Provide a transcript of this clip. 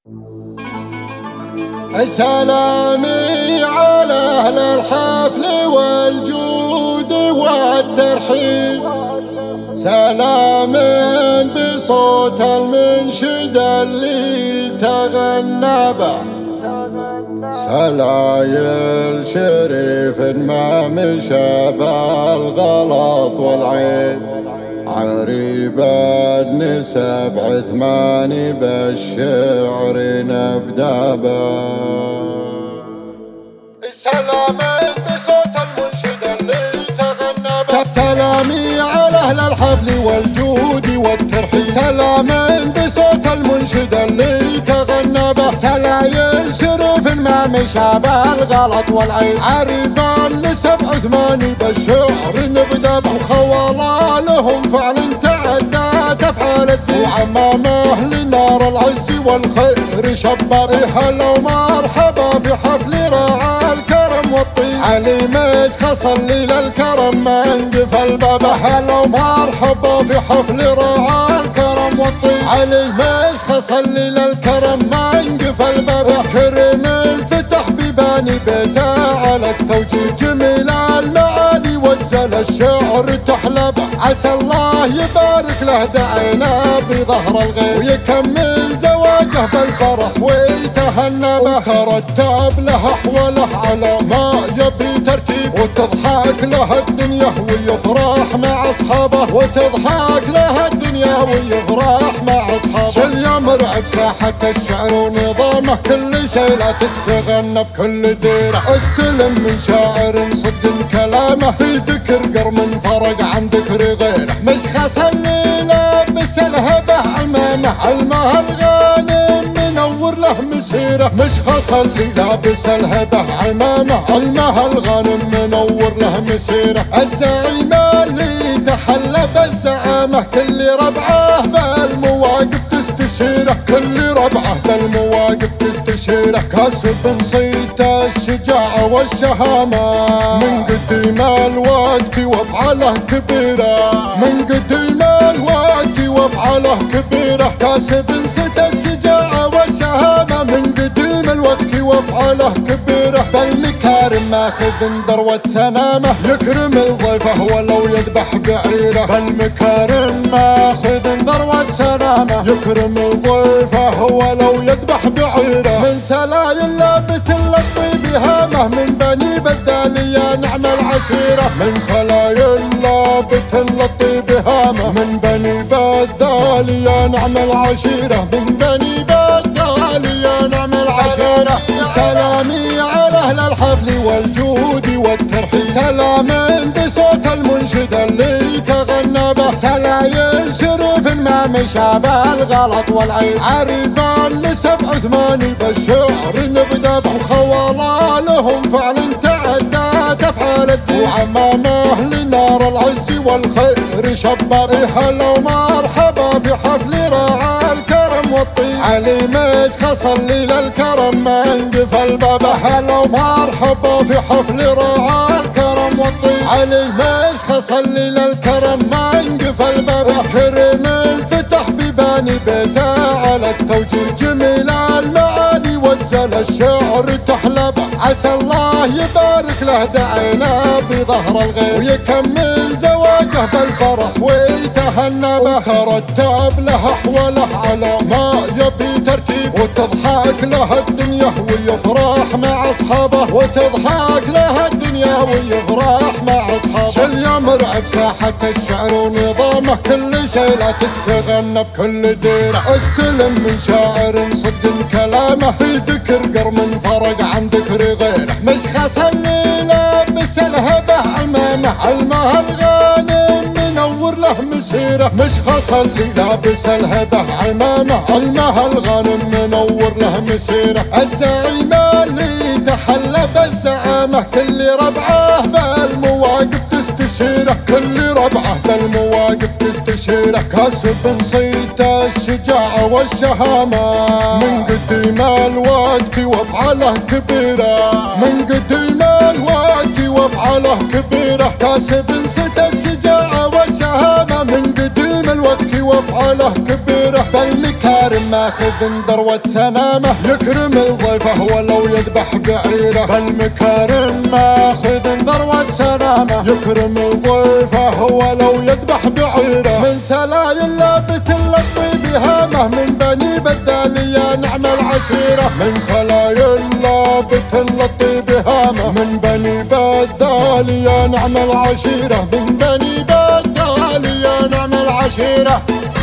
سلامي على أهل الحفل والجود والترحيب، سلام بصوت المنشد اللي تغنى به، سلايل شريف ما مشى بالغلط والعيب، عريب النسب عثماني بالشعر نبدا به. سلام بصوت المنشد اللي تغنى به، سلامي على أهل الحفل والجود والترحيب، سلام بصوت المنشد اللي تغنى به، سلايل شريف ما مشى بالغلط والعيب، عريب النسب عثماني بالشعر نبدا به، خوالالهم فعل تعدى تفعل الذي، وعمامه لنار العز والخير شباب، هلا ومرحبا في حفل راعى الكرم والطيب، علي مشخص اللي للكرم ما انقفل الباب، هلا ومرحبا في حفل راعى الكرم والطيب، علي مشخص اللي للكرم ما انقفل الباب، كرم انفتح بباني بيته على التوجيه، جميل المعاني وجزل الشعر تحلب، عسى الله يبارك له دعينا بظهر الغيب، ويكمل زواجه بالفرح ويتهنى به، وترتب له احواله على ما يبي ترتيب، وتضحك له الدنيا ويفرح مع اصحابه، وتضحك له الدنيا ويفرح مع اصحابه، شل يمرعب ساحة الشعر ونظامه، كل شيء لا تتغنى بكل ديره، استلم من شاعر صدق كلامه، في ذكر قرم فرق عن ذكر غيره، مشخص اللي لابس الهبه عمامه، علمه الغانم منور له مسيره، مشخص اللي لابس الهبه عمامه، علمه الغانم منور له مسيره، الزعيم اللي تحلى بالزعامه، كل ربعه بالمواقف تستشيره، كل ربعه بالمواقف تستشيره، كاسب صيت الشجاعه والشهامه، من قديم الوقت وافعاله كبيره، من قديم الوقت وافعاله كبيره، كاسب صيت الشجاعه والشهامه، من قديم الوقت وافعاله كبيره، بالمكارم ماخذ ذروه سنامه، يكرم الضيفه ولو يذبح بعيره، بالمكارم ماخذ ذروه سنامه، يكرم الضيفه ولو يذبح بعيره، من سلايل لابت للطيب هامه، من بني بذال يا نعم العشيره، من سلايل لابت للطيب هامه، من بني بذال يا نعم العشيره، من بني بذال يا نعم العشيره، سلامي على أهل الحفل والجود والترحيب، سلام بصوت المنشد اللي تغنى به، سلايل شريف ما مشى بالغلط والعيب، عريب النسب عثماني بالشعر نبدا به، خوالالهم فعل تعدى تفعل الذي، وعمامه لنار العز والخير شباب، هلا ومرحبا في حفل راعى الكرم والطيب، علي مشخص اللي للكرم ما انقفل الباب، هلا ومرحبا في حفل راعى الكرم والطيب، علي مشخص اللي للكرم ما انقفل الباب، كرم انفتح بباني بيته على التوجيه، جميل المعاني وجزل الشعر تحلب، عسى الله يبارك له دعينا بظهر الغيب، ويكمل زواجه بالفرح ويتهنى به، وترتب له احواله على ما يبي ترتيب، وتضحك له الدنيا ويفرح مع اصحابه، وتضحك له الدنيا ويفرح مع اصحابه، شل يمرعب ساحة الشعر ونظامه، كل شيء لا تتغنى بكل ديره، استلم من شاعر صدق كلامه، في ذكر قرم فرق عن ذكر غيره، مشخص اللي لابس الهبه عمامه، علمه الغانم منور له مسيره، مشخص اللي لابس الهبه عمامه، علمه الغانم منور له مسيره، الزعيم اللي تحلى بالزعامه، كل ربعه بالمواقف تستشيره، كل ربعه بالمواقف تستشيره، كاسب صيت الشجاعه والشهامه، من قديم الوقت وافعاله كبيره، من قديم الوقت وافعاله كبيرة، كاسب ست الشجاعة والشهامة من قديم الوقت وافعاله كبيرة، بالمكارم ماخذ ذروة سنامة يكرم الضيفه ولو يذبح بعيره، بالمكارم ماخذ ذروة سنامة يكرم الضيفه ولو يذبح بعيره، من سلايل لابت للطيب هامه من بني بذال يا نعم العشيرة، من سلايل لابت للطيب هامه من بني بذال يا نعم العشيرة، من بني بذال يا نعم العشيرة.